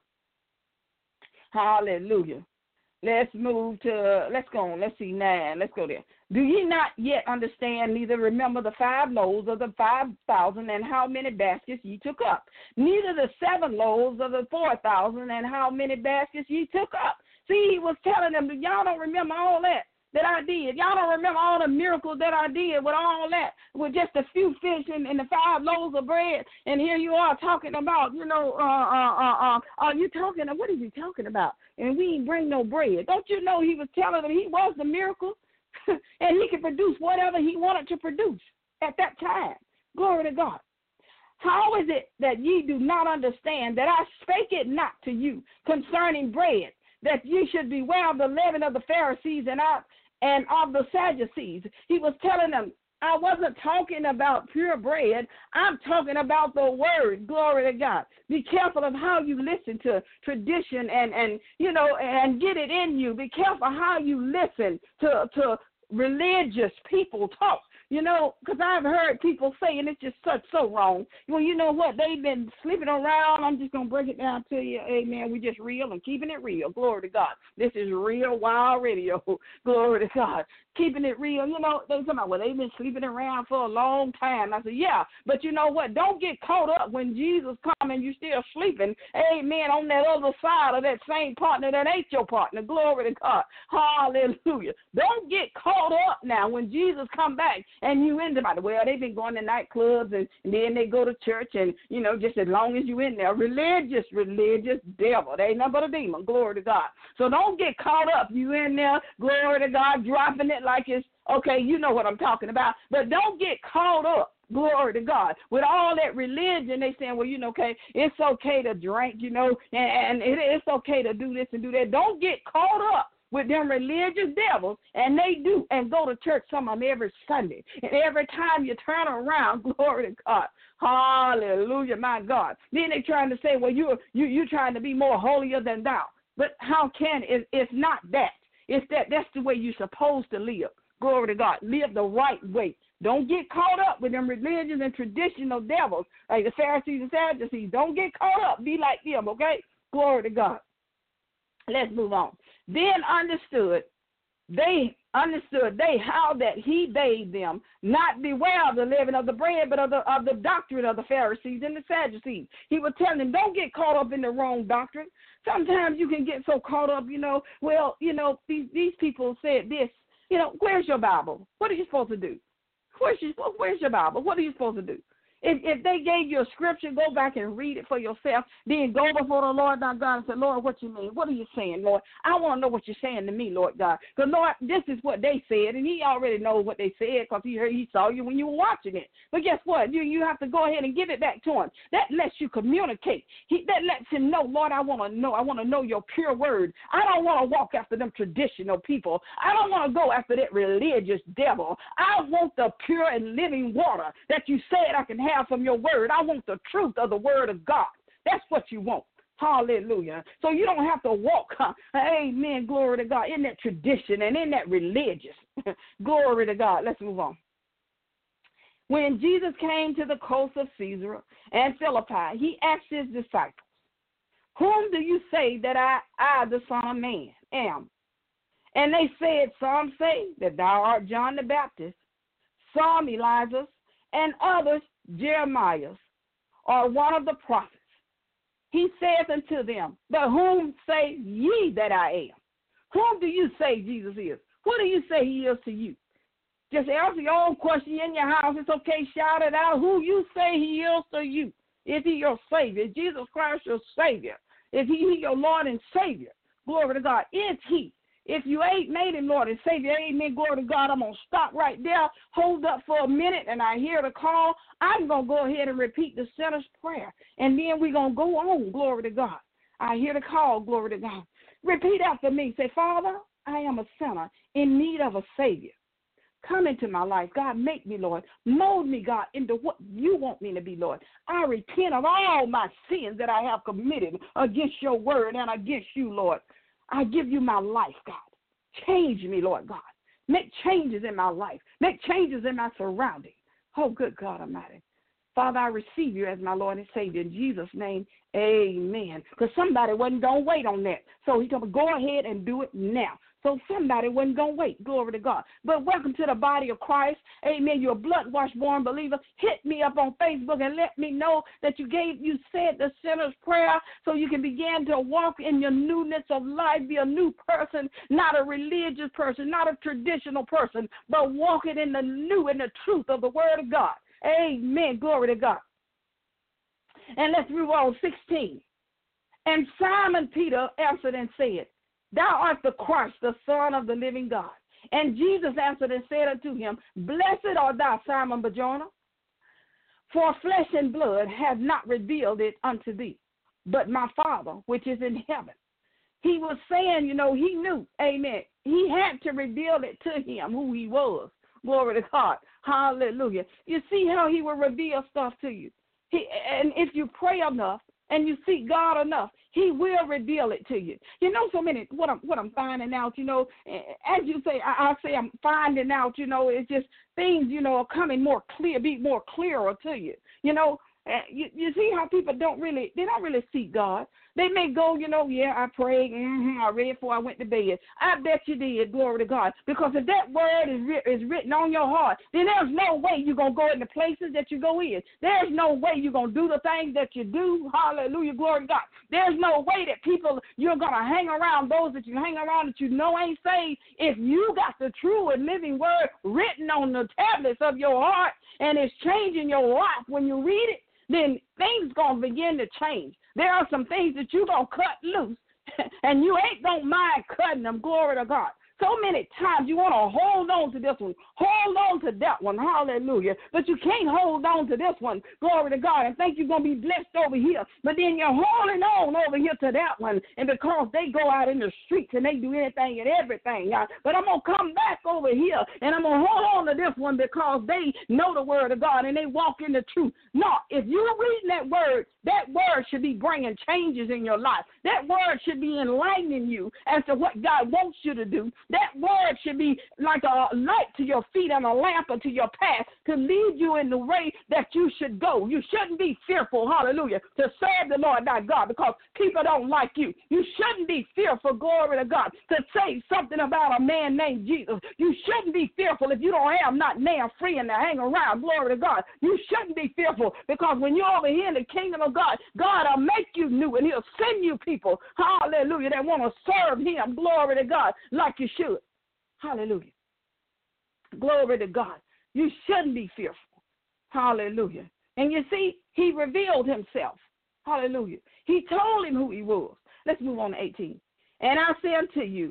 Hallelujah. Let's move to, let's go on, let's see, nine, let's go there. Do ye not yet understand, neither remember the five loaves of the five thousand and how many baskets ye took up, neither the seven loaves of the four thousand and how many baskets ye took up? See, he was telling them, y'all don't remember all that that I did. Y'all don't remember all the miracles that I did with all that, with just a few fish and, and the five loaves of bread. And here you are talking about, you know, uh, uh, uh, uh, are you talking, what is he talking about? And we ain't bring no bread. Don't you know he was telling them he was the miracle? And he could produce whatever he wanted to produce at that time. Glory to God. How is it that ye do not understand that I spake it not to you concerning bread, that ye should beware of the leaven of the Pharisees and of, and of the Sadducees? He was telling them, I wasn't talking about pure bread. I'm talking about the word. Glory to God. Be careful of how you listen to tradition and, and you know, and get it in you. Be careful how you listen to, to religious people talk. You know, because I've heard people say, and it's just such so wrong. Well, you know what? They've been sleeping around. I'm just going to break it down to you. Amen. We just real and keeping it real. Glory to God. This is real wild radio. Glory to God. Keeping it real. You know, they're talking about, well, they've been sleeping around for a long time. I said, yeah, but you know what? Don't get caught up when Jesus comes and you're still sleeping. Amen. On that other side of that same partner that ain't your partner. Glory to God. Hallelujah. Don't get caught up now when Jesus come back and you in the body. Well, they've been going to nightclubs and, and then they go to church and, you know, just as long as you in there. Religious, religious devil. They ain't nothing but a demon. Glory to God. So don't get caught up. You in there, glory to God, dropping it like it's, okay, you know what I'm talking about. But don't get caught up. Glory to God. With all that religion, they saying, well, you know, okay, it's okay to drink, you know, and, and it, it's okay to do this and do that. Don't get caught up with them religious devils, and they do, and go to church, some of them every Sunday. And every time you turn around, glory to God, hallelujah, my God. Then they trying to say, well, you're you, you're trying to be more holier than thou. But how can it? It's not that. It's that that's the way you're supposed to live. Glory to God. Live the right way. Don't get caught up with them religious and traditional devils, like the Pharisees and Sadducees. Don't get caught up. Be like them, okay? Glory to God. Let's move on. Then understood they understood, they how that he bade them not beware of the leaven of the bread, but of the, of the doctrine of the Pharisees and the Sadducees. He was telling them, don't get caught up in the wrong doctrine. Sometimes you can get so caught up, you know, well, you know, these, these people said this. You know, where's your Bible? What are you supposed to do? Where's your, where's your Bible? What are you supposed to do? If, if they gave you a scripture, go back and read it for yourself. Then go before the Lord thy God and say, Lord, what you mean? What are you saying, Lord? I want to know what you're saying to me, Lord God. Because, Lord, this is what they said, and he already knows what they said because he heard, he saw you when you were watching it. But guess what? You you have to go ahead and give it back to him. That lets you communicate. He, that lets him know, Lord, I want to know. I want to know your pure word. I don't want to walk after them traditional people. I don't want to go after that religious devil. I want the pure and living water that you said I can have from your word. I want the truth of the word of God. That's what you want. Hallelujah. So you don't have to walk, huh? Amen, glory to God, in that tradition and in that religious. Glory to God. Let's move on. When Jesus came to the coast of Caesarea and Philippi, he asked his disciples, whom do you say that I, I the Son of Man, am? And they said, some say that thou art John the Baptist, some Elijah, and others Jeremiah, or one of the prophets. He saith unto them, but whom say ye that I am? Whom do you say Jesus is? What do you say he is to you? Just answer your own question in your house. It's okay. Shout it out. Who you say he is to you? Is he your Savior? Is Jesus Christ your Savior? Is he your Lord and Savior? Glory to God. Is he? If you ain't made him Lord and Savior, amen, glory to God, I'm going to stop right there, hold up for a minute, and I hear the call. I'm going to go ahead and repeat the sinner's prayer, and then we're going to go on, glory to God. I hear the call, glory to God. Repeat after me. Say, Father, I am a sinner in need of a Savior. Come into my life. God, make me, Lord. Mold me, God, into what you want me to be, Lord. I repent of all my sins that I have committed against your word and against you, Lord. I give you my life, God. Change me, Lord God. Make changes in my life. Make changes in my surroundings. Oh, good God Almighty. Father, I receive you as my Lord and Savior. In Jesus' name, amen. Because somebody wasn't going to wait on that. So he told me, go ahead and do it now. So somebody wasn't going to wait. Glory to God. But welcome to the body of Christ. Amen. You're a blood-washed born believer. Hit me up on Facebook and let me know that you gave, you said the sinner's prayer so you can begin to walk in your newness of life, be a new person, not a religious person, not a traditional person, but walking in the new and the truth of the word of God. Amen. Glory to God. And let's move on. sixteen. And Simon Peter answered and said, Thou art the Christ, the Son of the living God. And Jesus answered and said unto him, Blessed art thou, Simon Barjona, for flesh and blood have not revealed it unto thee, but my Father which is in heaven. He was saying, you know, he knew, amen, he had to reveal it to him who he was. Glory to God. Hallelujah. You see how he will reveal stuff to you. He, and if you pray enough and you seek God enough, he will reveal it to you. You know, so many, what I'm, what I'm finding out, you know, as you say, I, I say I'm finding out, you know, it's just things, you know, are coming more clear, be more clearer to you. You know, uh, you, you see how people don't really, they don't really seek God. They may go, you know, yeah, I prayed, mm-hmm, I read before I went to bed. I bet you did, glory to God. Because if that word is, ri- is written on your heart, then there's no way you're going to go in the places that you go in. There's no way you're going to do the things that you do. Hallelujah, glory to God. There's no way that people, you're going to hang around those that you hang around that you know ain't saved. If you got the true and living word written on the tablets of your heart and it's changing your life when you read it, then things going to begin to change. There are some things that you're going to cut loose, and you ain't going to mind cutting them, glory to God. So many times you want to hold on to this one, hold on to that one, hallelujah. But you can't hold on to this one, glory to God, and think you're going to be blessed over here. But then you're holding on over here to that one, and because they go out in the streets and they do anything and everything, y'all. But I'm going to come back over here, and I'm going to hold on to this one because they know the word of God and they walk in the truth. No, if you're reading that word, that word should be bringing changes in your life. That word should be enlightening you as to what God wants you to do. That word should be like a light to your feet and a lamp unto your path to lead you in the way that you should go. You shouldn't be fearful, hallelujah, to serve the Lord thy God because people don't like you. You shouldn't be fearful, glory to God, to say something about a man named Jesus. You shouldn't be fearful if you don't have not now friend to hang around, glory to God. You shouldn't be fearful because when you're over here in the kingdom of God, God will make you new and he'll send you people, hallelujah, that want to serve him, glory to God, like you should. Hallelujah. Glory to God. You shouldn't be fearful. Hallelujah. And you see, he revealed himself. Hallelujah. He told him who he was. Let's move on to eighteen. And I say unto you,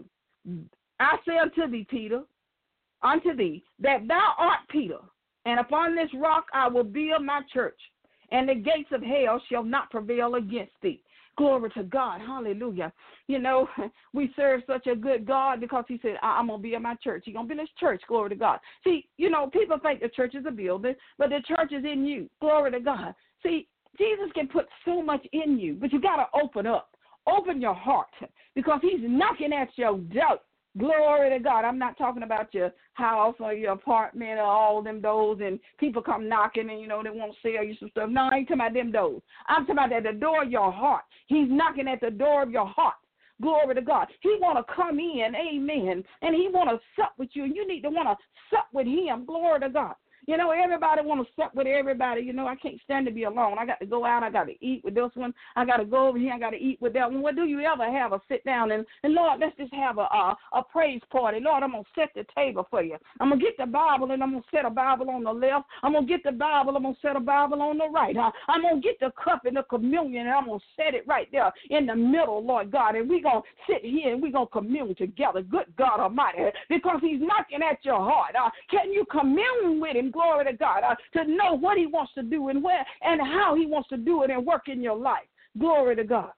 I say unto thee, Peter, unto thee, that thou art Peter, and upon this rock I will build my church, and the gates of hell shall not prevail against thee. Glory to God. Hallelujah. You know, we serve such a good God because he said, I'm going to be in my church. He's going to be in his church. Glory to God. See, you know, people think the church is a building, but the church is in you. Glory to God. See, Jesus can put so much in you, but you got to open up. Open your heart because he's knocking at your door. Glory to God. I'm not talking about your house or your apartment or all them doors and people come knocking and, you know, they want to sell you some stuff. No, I ain't talking about them doors. I'm talking about at the door of your heart. He's knocking at the door of your heart. Glory to God. He want to come in, amen, and he want to sup with you, and you need to want to sup with him. Glory to God. You know, everybody want to sup with everybody. You know, I can't stand to be alone. I got to go out. I got to eat with this one. I got to go over here. I got to eat with that one. What do you ever have a sit down and, and Lord, let's just have a, a a praise party. Lord, I'm going to set the table for you. I'm going to get the Bible, and I'm going to set a Bible on the left. I'm going to get the Bible. I'm going to set a Bible on the right. Huh? I'm going to get the cup and the communion, and I'm going to set it right there in the middle, Lord God, and we're going to sit here, and we're going to commune together. Good God Almighty, because he's knocking at your heart. Uh, can you commune with him? Glory to God, uh, to know what he wants to do and where and how he wants to do it and work in your life. Glory to God.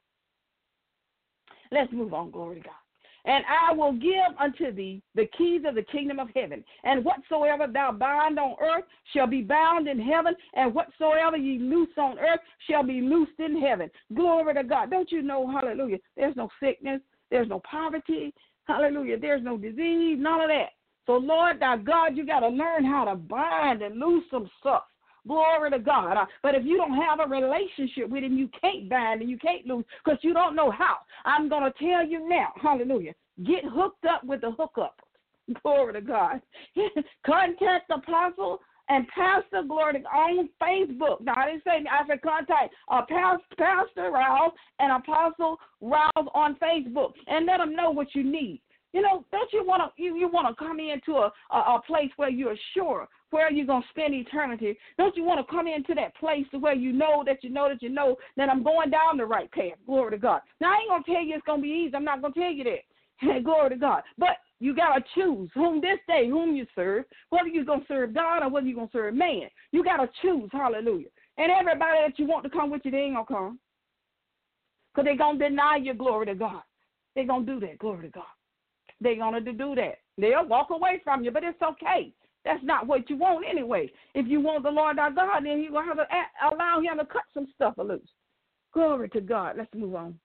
Let's move on. Glory to God. And I will give unto thee the keys of the kingdom of heaven. And whatsoever thou bind on earth shall be bound in heaven, and whatsoever ye loose on earth shall be loosed in heaven. Glory to God. Don't you know, hallelujah, there's no sickness, there's no poverty, hallelujah, there's no disease, none of that. So, Lord, thy God, you got to learn how to bind and loose some stuff. Glory to God. Uh, but if you don't have a relationship with him, you can't bind and you can't loose because you don't know how. I'm going to tell you now, hallelujah, get hooked up with the hookup. Glory to God. Contact Apostle and Pastor, glory to God, on Facebook. Now, I didn't say, I said contact uh, Pastor Rouse and Apostle Rouse on Facebook and let them know what you need. You know, don't you want to you, you want to come into a, a, a place where you're sure where you're going to spend eternity? Don't you want to come into that place to where you know that you know that you know that I'm going down the right path? Glory to God. Now, I ain't going to tell you it's going to be easy. I'm not going to tell you that. Glory to God. But you got to choose whom this day, whom you serve, whether you're going to serve God or whether you're going to serve man. You got to choose, hallelujah. And everybody that you want to come with you, they ain't going to come because they're going to deny your glory to God. They're going to do that, glory to God. They're going to do that. They'll walk away from you, but it's okay. That's not what you want anyway. If you want the Lord our God, then you're going to have to allow him to cut some stuff loose. Glory to God. Let's move on.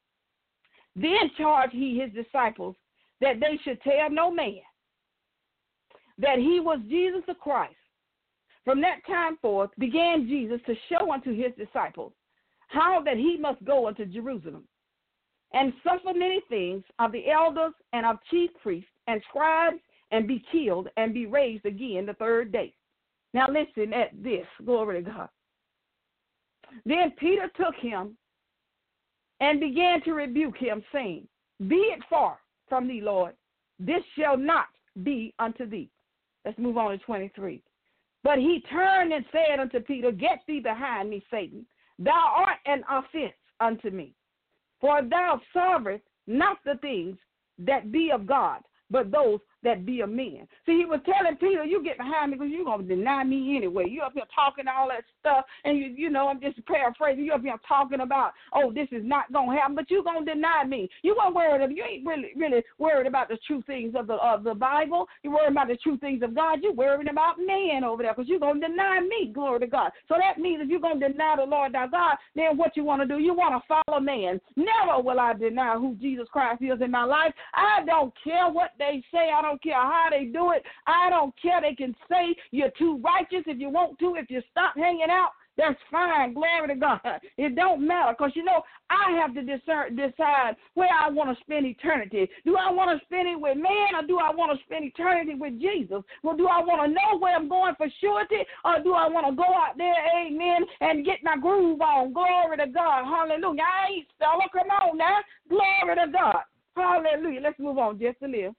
Then charged he his disciples that they should tell no man that he was Jesus the Christ. From that time forth began Jesus to show unto his disciples how that he must go unto Jerusalem and suffer many things of the elders and of chief priests and scribes, and be killed and be raised again the third day. Now listen at this, glory to God. Then Peter took him and began to rebuke him, saying, Be it far from thee, Lord, this shall not be unto thee. Let's move on to twenty-three. But he turned and said unto Peter, Get thee behind me, Satan. Thou art an offense unto me. For thou servest not the things that be of God, but those that be of men. See, he was telling Peter, you get behind me because you're going to deny me anyway. You up here talking all that stuff, and, you you know, I'm just paraphrasing. You up here talking about, oh, this is not going to happen, but you're going to deny me. You weren't worried of, you ain't really really worried about the true things of the of the Bible. You're worried about the true things of God. You're worried about man over there because you're going to deny me, glory to God. So that means if you're going to deny the Lord thy God, then what you want to do, you want to follow man. Never will I deny who Jesus Christ is in my life. I don't care what they say. I don't care how they do it. I don't care. They can say you're too righteous if you want to. If you stop hanging out, that's fine. Glory to God. It don't matter because, you know, I have to discern, decide where I want to spend eternity. Do I want to spend it with man or do I want to spend eternity with Jesus? Well, do I want to know where I'm going for surety or do I want to go out there, amen, and get my groove on? Glory to God. Hallelujah. I ain't Stella. Come on now. Glory to God. Hallelujah. Let's move on just a little.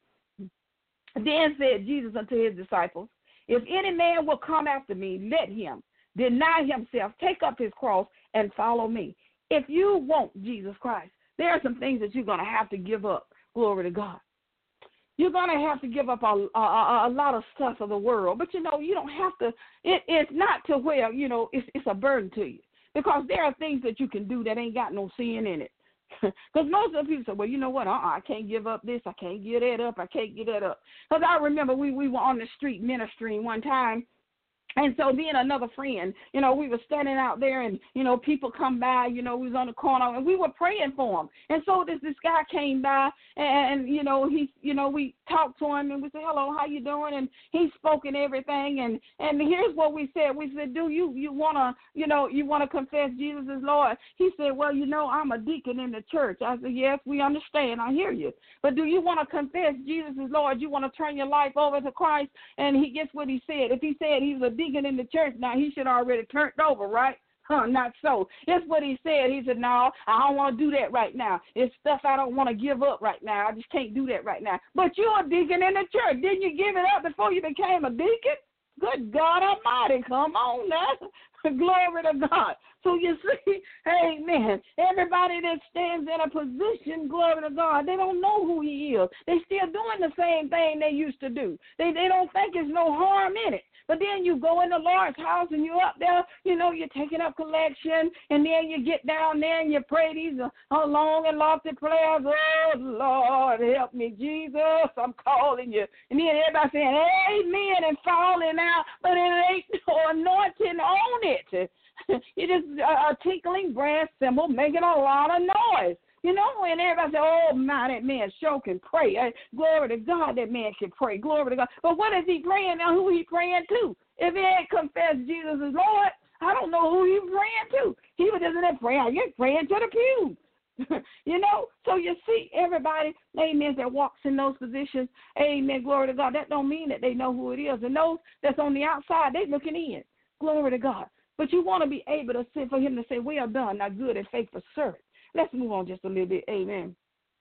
Then said Jesus unto his disciples, if any man will come after me, let him deny himself, take up his cross, and follow me. If you want Jesus Christ, there are some things that you're going to have to give up. Glory to God. You're going to have to give up a, a, a lot of stuff of the world. But, you know, you don't have to. It, it's not to where, you know, it's, it's a burden to you. Because there are things that you can do that ain't got no sin in it. Because most of the people say, well, you know what, uh-uh, I can't give up this, I can't give that up, I can't give that up. Because I remember we, we were on the street ministering one time, and so me and another friend, you know, we were standing out there and, you know, people come by, you know, we was on the corner and we were praying for him. And so this this guy came by and, and you know, he, you know, we talked to him and we said, hello, how you doing? And he spoke and everything. And, and here's what we said. We said, do you, you want to, you know, you want to confess Jesus as Lord? He said, well, you know, I'm a deacon in the church. I said, yes, we understand. I hear you. But do you want to confess Jesus as Lord? You want to turn your life over to Christ? And he gets what he said. If he said he was a deacon in the church, now he should already turned over, right? Huh, not so. That's what he said. He said, no, I don't want to do that right now. It's stuff I don't want to give up right now. I just can't do that right now. But you're a deacon in the church. Didn't you give it up before you became a deacon? Good God Almighty, come on now. Glory to God. So you see, amen, everybody that stands in a position, glory to God, they don't know who he is. They still doing the same thing they used to do. They they don't think there's no harm in it. But then you go in the Lord's house and you're up there, you know, you're taking up collection, and then you get down there and you pray these uh, long and lofty prayers. Oh, Lord, help me, Jesus, I'm calling you. And then everybody saying, amen, and falling out, but it ain't no anointing on it. It is a, a tinkling brass cymbal making a lot of noise. You know, and everybody say, oh, my, that man sure can pray. Hey, glory to God, that man can pray. Glory to God. But what is he praying now? Who he praying to? If he ain't confessed Jesus as Lord, I don't know who he praying to. He was just in there praying. You're praying to the pew. You know, so you see everybody, amen, that walks in those positions, amen, glory to God, that don't mean that they know who it is. And those that's on the outside, they looking in. Glory to God. But you want to be able to sit for him to say, well done, thy good and faithful servant. Let's move on just a little bit. Amen.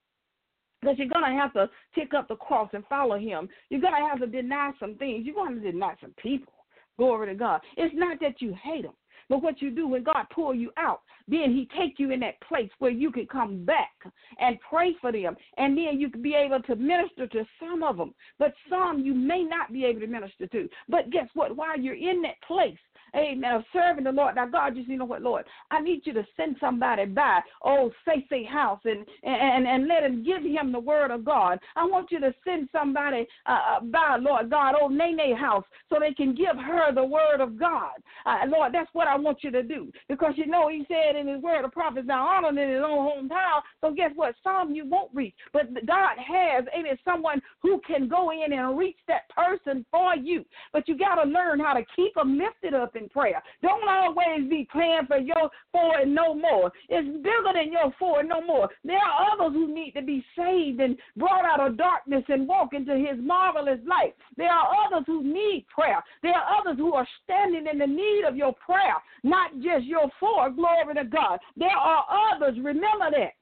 Because you're going to have to pick up the cross and follow him. You're going to have to deny some things. You're going to deny some people. Glory to God. It's not that you hate them. But what you do when God pull you out, then he take you in that place where you can come back and pray for them. And then you can be able to minister to some of them. But some you may not be able to minister to. But guess what? While you're in that place, amen, of serving the Lord, now God just, you know what, Lord, I need you to send somebody by, oh, say, say house, and, and, and let him give him the word of God. I want you to send somebody uh, by, Lord God, oh, Nene house, so they can give her the word of God. Uh, Lord, that's what I want you to do. Because, you know, he said in his word, the prophets are honored in his own hometown. So guess what? Some you won't reach. But God has, and it's someone who can go in and reach that person for you. But you got to learn how to keep them lifted up in prayer. Don't always be praying for your four and no more. It's bigger than your four and no more. There are others who need to be saved and brought out of darkness and walk into his marvelous light. There are others who need prayer. There are others who are standing in the need of your prayer, not just your four. Glory to God. There are others, remember that.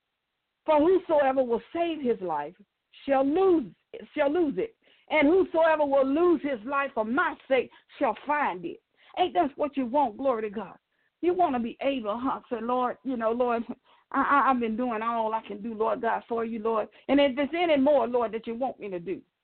For whosoever will save his life shall lose shall lose it. And whosoever will lose his life for my sake shall find it. Ain't that what you want? Glory to God. You want to be able, huh? Say, Lord, you know, Lord, I, I, I've been doing all I can do, Lord God, for you, Lord. And if there's any more, Lord, that you want me to do,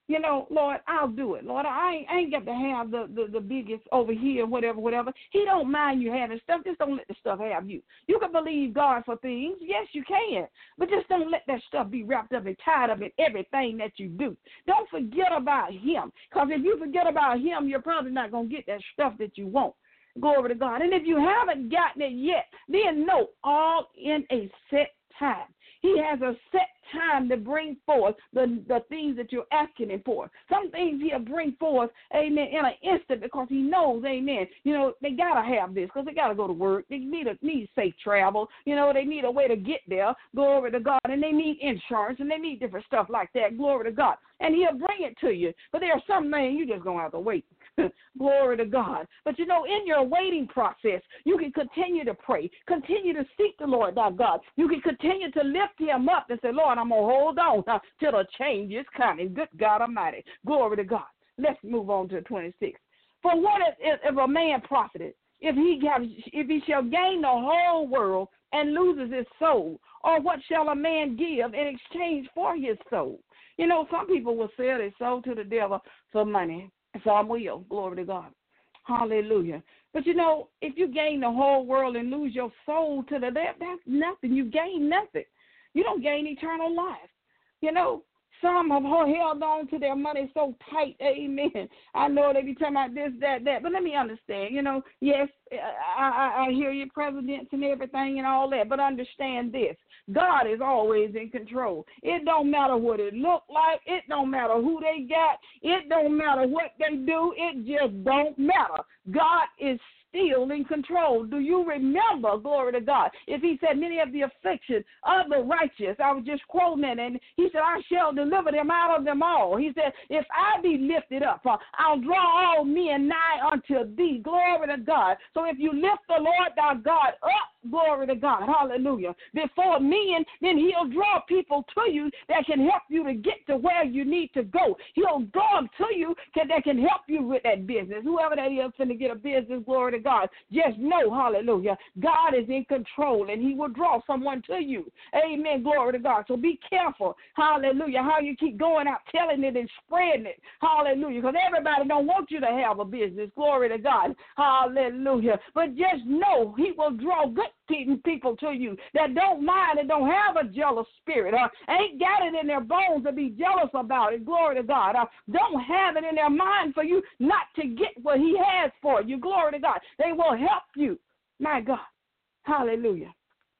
You know, Lord, I'll do it. Lord, I ain't, I ain't got to have the, the, the biggest over here, whatever, whatever. He don't mind you having stuff. Just don't let the stuff have you. You can believe God for things. Yes, you can. But just don't let that stuff be wrapped up and tied up in everything that you do. Don't forget about him. Because if you forget about him, you're probably not going to get that stuff that you want. Glory to God. And if you haven't gotten it yet, then know all in a set time. He has a set time to bring forth the, the things that you're asking him for. Some things he'll bring forth, amen, in an instant because he knows, amen, you know, they got to have this because they got to go to work. They need a need safe travel. You know, they need a way to get there. Glory to God. And they need insurance and they need different stuff like that. Glory to God. And he'll bring it to you. But there are some things you just going to have to wait. Glory to God. But, you know, in your waiting process, you can continue to pray, continue to seek the Lord thy God. You can continue to lift him up and say, Lord, I'm going to hold on uh, till the change is coming. Good God Almighty. Glory to God. Let's move on to twenty-six. For what if, if a man profited, if he, have, if he shall gain the whole world and loses his soul? Or what shall a man give in exchange for his soul? You know, some people will sell their soul to the devil for money. Some will. Glory to God. Hallelujah. But, you know, if you gain the whole world and lose your soul to the devil, that's nothing. You gain nothing. You don't gain eternal life. You know, some have held on to their money so tight, amen. I know they be talking about this, that, that, but let me understand, you know, yes, I, I, I hear your presidents and everything and all that, but understand this. God is always in control. It don't matter what it look like. It don't matter who they got. It don't matter what they do. It just don't matter. God is still in control. Do you remember, glory to God, if he said many of the afflictions of the righteous, I was just quoting it, and he said, I shall deliver them out of them all. He said, if I be lifted up, uh, I'll draw all men nigh unto thee. Glory to God. So if you lift the Lord thy God up, glory to God, hallelujah, before men, then he'll draw people to you that can help you to get to where you need to go. He'll draw them to you can, that can help you with that business. Whoever that is finna get a business, glory to God, just know, hallelujah, God is in control and he will draw someone to you. Amen, glory to God. So be careful, hallelujah, how you keep going out telling it and spreading it, hallelujah, because everybody don't want you to have a business, glory to God, hallelujah. But just know he will draw good people to you that don't mind and don't have a jealous spirit, uh, ain't got it in their bones to be jealous about it, glory to God, uh, don't have it in their mind for you not to get what he has for you, glory to God. They will help you, my God, hallelujah.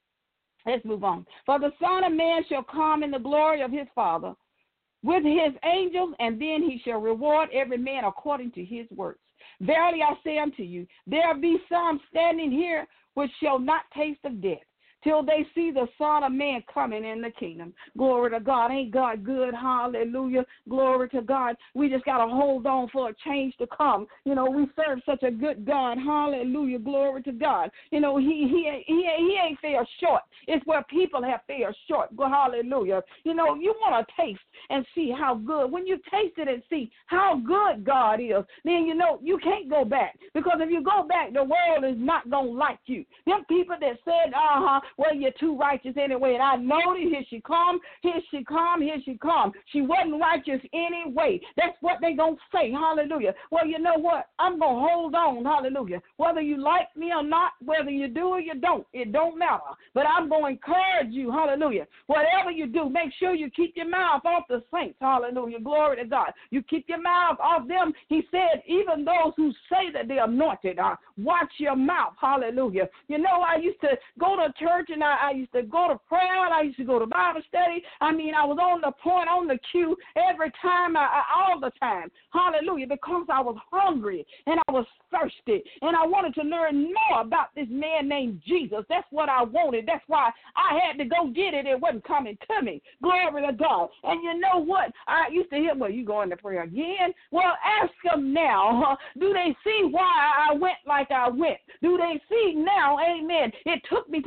Let's move on. For the Son of Man shall come in the glory of his Father with his angels, and then he shall reward every man according to his works. Verily I say unto you, there be some standing here which shall not taste of death till they see the Son of Man coming in the kingdom. Glory to God. Ain't God good? Hallelujah. Glory to God. We just got to hold on for a change to come. You know, we serve such a good God. Hallelujah. Glory to God. You know, he he he, he ain't fair short. It's where people have fair short. Hallelujah. You know, you want to taste and see how good. When you taste it and see how good God is, then you know you can't go back. Because if you go back, the world is not going to like you. Them people that said, uh-huh, well, you're too righteous anyway. And I know that here she come, here she come, here she come. She wasn't righteous anyway. That's what they going to say. Hallelujah. Well, you know what? I'm going to hold on. Hallelujah. Whether you like me or not, whether you do or you don't, it don't matter. But I'm going to encourage you. Hallelujah. Whatever you do, make sure you keep your mouth off the saints. Hallelujah. Glory to God. You keep your mouth off them. He said, even those who say that they're anointed, uh, watch your mouth. Hallelujah. You know, I used to go to church and I, I used to go to prayer and I used to go to Bible study. I mean, I was on the point, on the queue every time, I, I, all the time. Hallelujah, because I was hungry and I was thirsty and I wanted to learn more about this man named Jesus. That's what I wanted. That's why I had to go get it. It wasn't coming to me. Glory to God. And you know what? I used to hear, well, you going to prayer again? Well, ask them now. Huh? Do they see why I went like I went? Do they see now, amen, it took me some time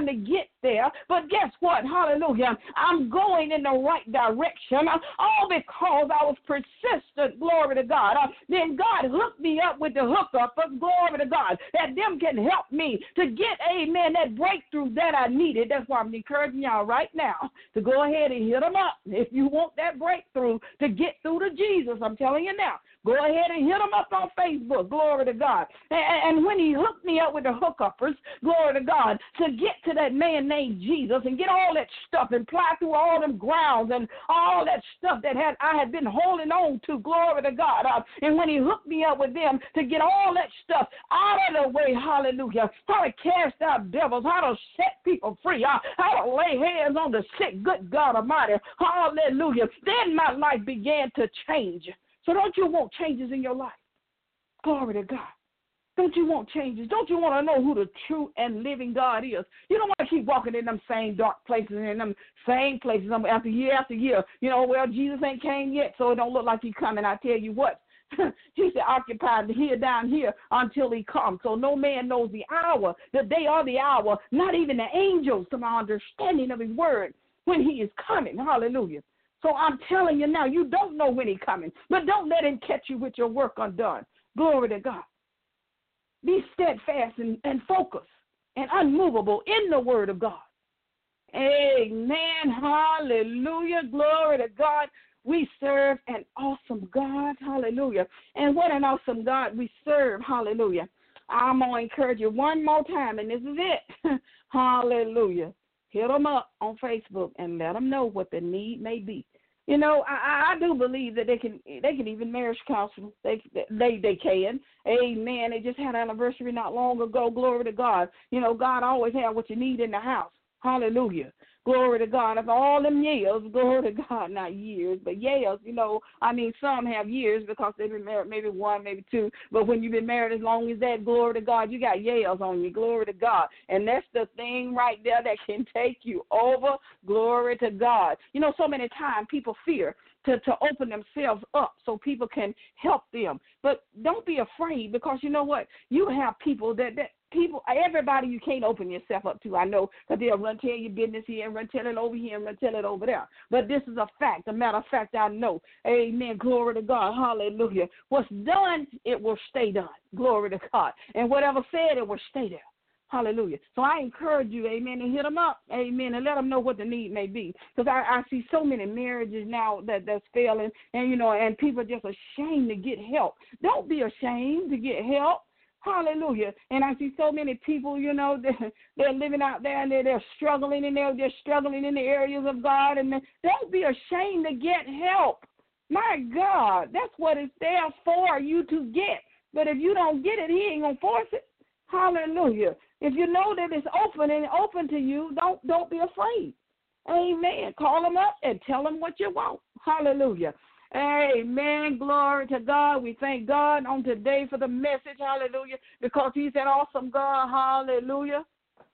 time to get there, but guess what? Hallelujah. I'm going in the right direction, uh, all because I was persistent, glory to God. Uh, then God hooked me up with the hookup, of glory to God, that them can help me to get, amen, that breakthrough that I needed. That's why I'm encouraging y'all right now to go ahead and hit them up. If you want that breakthrough to get through to Jesus, I'm telling you now, go ahead and hit them up on Facebook, glory to God. And, and when he hooked me up with the hookuppers, glory to God, to get to that man named Jesus and get all that stuff and fly through all them grounds and all that stuff that had I had been holding on to, glory to God. Uh, and when he hooked me up with them to get all that stuff out of the way, hallelujah, how to cast out devils, how to set people free, uh, how to lay hands on the sick, good God Almighty, hallelujah, then my life began to change. So don't you want changes in your life? Glory to God. Don't you want changes? Don't you want to know who the true and living God is? You don't want to keep walking in them same dark places and in them same places after year after year. You know, well, Jesus ain't came yet, so it don't look like he's coming. I tell you what, he said, occupy here down here until he comes. So no man knows the hour, the day or the hour, not even the angels, to my understanding of his word, when he is coming. Hallelujah. So I'm telling you now, you don't know when he's coming, but don't let him catch you with your work undone. Glory to God. Be steadfast and, and focused and unmovable in the word of God. Amen. Hallelujah. Glory to God. We serve an awesome God. Hallelujah. And what an awesome God we serve. Hallelujah. I'm going to encourage you one more time, and this is it. Hallelujah. Hit them up on Facebook and let them know what the need may be. You know, I, I do believe that they can they can even marriage counsel. They they they can. Amen. They just had an anniversary not long ago. Glory to God. You know, God always had what you need in the house. Hallelujah. Glory to God. Of all them years, glory to God, not years, but years, you know, I mean, some have years because they've been married maybe one, maybe two, but when you've been married as long as that, glory to God, you got years on you, glory to God. And that's the thing right there that can take you over, glory to God. You know, so many times people fear to, to open themselves up so people can help them. But don't be afraid, because you know what? You have people that, that people, everybody you can't open yourself up to, I know, because they'll run tell your business here and run tell it over here and run tell it over there. But this is a fact. A matter of fact, I know. Amen. Glory to God. Hallelujah. What's done, it will stay done. Glory to God. And whatever said, it will stay there. Hallelujah. So I encourage you, amen, to hit them up, amen, and let them know what the need may be. Because I, I see so many marriages now that, that's failing, and, you know, and people are just ashamed to get help. Don't be ashamed to get help. Hallelujah. And I see so many people, you know, they're, they're living out there and they're, they're struggling and they're, they're struggling in the areas of God. And don't be ashamed to get help. My God, that's what it's there for you to get. But if you don't get it, he ain't going to force it. Hallelujah. If you know that it's open and open to you, don't don't be afraid. Amen. Call them up and tell them what you want. Hallelujah. Amen. Glory to God. We thank God on today for the message. Hallelujah. Because he's an awesome God. Hallelujah.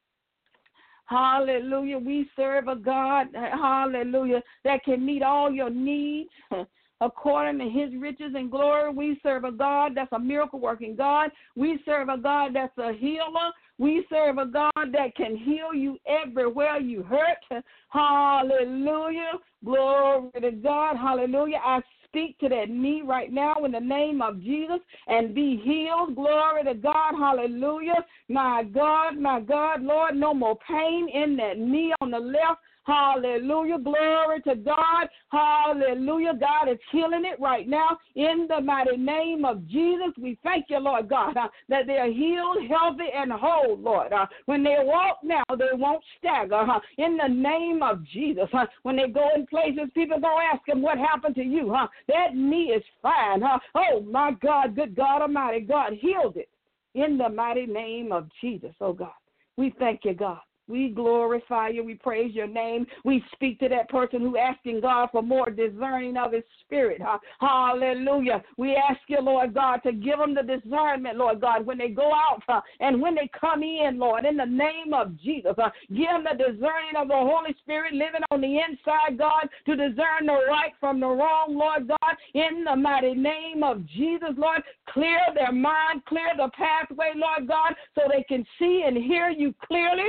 Hallelujah. We serve a God, hallelujah, that can meet all your needs according to his riches and glory. We serve a God that's a miracle-working God. We serve a God that's a healer. We serve a God that can heal you everywhere you hurt. Hallelujah. Glory to God. Hallelujah. I speak to that knee right now in the name of Jesus and be healed. Glory to God. Hallelujah. My God, my God, Lord, no more pain in that knee on the left. Hallelujah. Glory to God. Hallelujah. God is healing it right now in the mighty name of Jesus. We thank you, Lord God, uh, that they're healed, healthy, and whole, Lord. Uh, when they walk now, they won't stagger. Uh, in the name of Jesus. Uh, when they go in places, people go ask them what happened to you. Huh? That knee is fine. Huh? Oh, my God, good God Almighty. God healed it in the mighty name of Jesus. Oh, God, we thank you, God. We glorify you. We praise your name. We speak to that person who asking God for more discerning of his spirit. Huh? Hallelujah. We ask you, Lord God, to give them the discernment, Lord God, when they go out huh? and when they come in, Lord, in the name of Jesus. Huh? Give them the discerning of the Holy Spirit living on the inside, God, to discern the right from the wrong, Lord God, in the mighty name of Jesus, Lord. Clear their mind, clear the pathway, Lord God, so they can see and hear you clearly right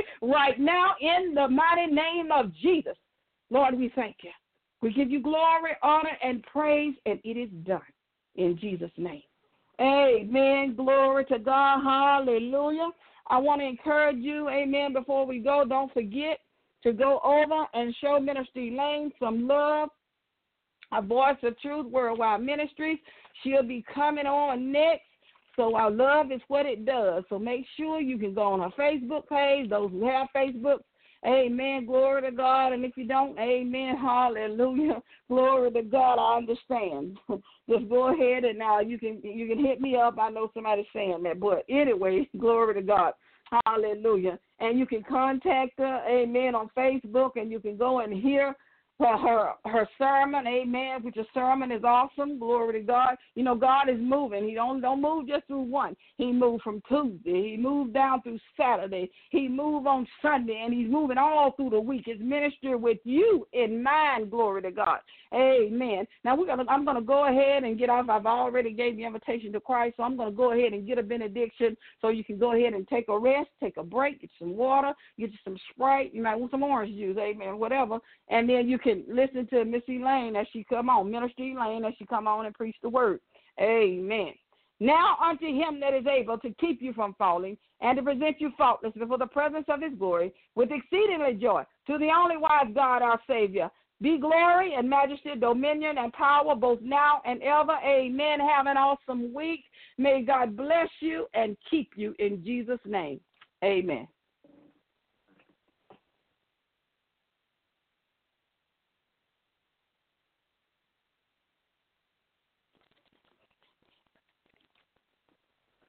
right now in the mighty name of Jesus. Lord, we thank you. We give you glory, honor, and praise, and it is done in Jesus' name. Amen. Glory to God. Hallelujah. I want to encourage you, amen, before we go, don't forget to go over and show Minister Elaine some love. A Voice of Truth Worldwide Ministries. She'll be coming on next. So our love is what it does. So make sure you can go on her Facebook page, those who have Facebook. Amen. Glory to God. And if you don't, amen. Hallelujah. Glory to God. I understand. Just go ahead and now you can you can hit me up. I know somebody's saying that. But anyway, glory to God. Hallelujah. And you can contact her, amen, on Facebook, and you can go and hear her, her, her sermon, amen, which a sermon is awesome. Glory to God. You know, God is moving. He don't, don't move just through one. He moved from Tuesday. He moved down through Saturday. He moved on Sunday, and he's moving all through the week. His ministry with you in mind. Glory to God. Amen. Now, we're gonna, I'm going to go ahead and get off. I've already gave the invitation to Christ, so I'm going to go ahead and get a benediction so you can go ahead and take a rest, take a break, get some water, get you some Sprite. You might want some orange juice, amen, whatever, and then you can listen to Miss Elaine as she come on, Minister Elaine as she come on and preach the word. Amen. Now unto him that is able to keep you from falling and to present you faultless before the presence of his glory with exceedingly joy, to the only wise God our Savior, be glory and majesty, dominion and power both now and ever. Amen. Have an awesome week. May God bless you and keep you in Jesus' name. Amen.